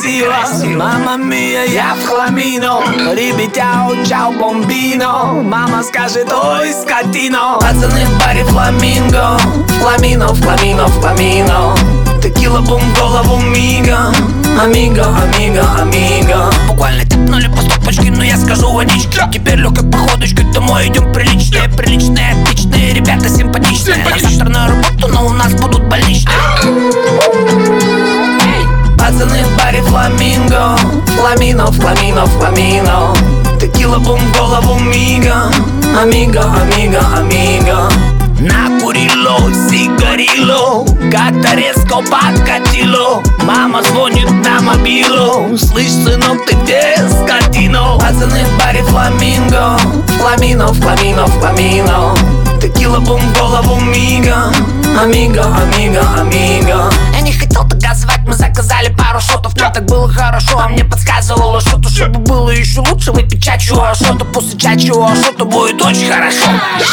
красиво. Мама мия, я в хламино. Ребятя, чао, бомбино. Мама скажет, ой, скотино. Пацаны в баре фламинго. Фламино, фламино, фламино. Текила, бум, голову мига. Амиго, амиго, амиго. Буквально тяпнули по стопочке, но я скажу водички. Теперь легкой походочкой домой идем приличные. Приличные, отличные, ребята симпатичные. На завтра на работу, но у нас будут больничные. Пацаны в баре фламинго. Фламино, фламино, фламино. Текила, бум, голову мига. Амиго, амиго, амиго. Накурило, сигарило, как-то резко подкатило. Мама звонит на мобилу. Слышь, сынок, ты где, скотино? Пацаны в баре фламинго. Фламино, фламино, фламино. Текила, бум, голову мига. Амиго, амиго, амиго. Я не хотел тогда звать, мы заказали пару шотов. Мне так было хорошо, а мне подсказывало что-то. Чтобы было еще лучше, выпить чачу, а что-то после чачу, а что-то будет очень хорошо.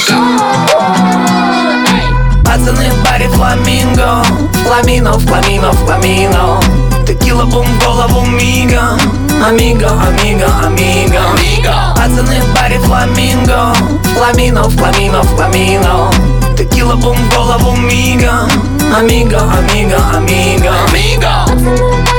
Пацаны в баре фламинго. Фламино, фламино, фламино. Текила, бум, голову мига. Амиго, амиго, амиго. Пацаны в баре фламинго. Фламино, фламино, фламино. Текила, бум, голову мига. Амиго, амиго, амиго.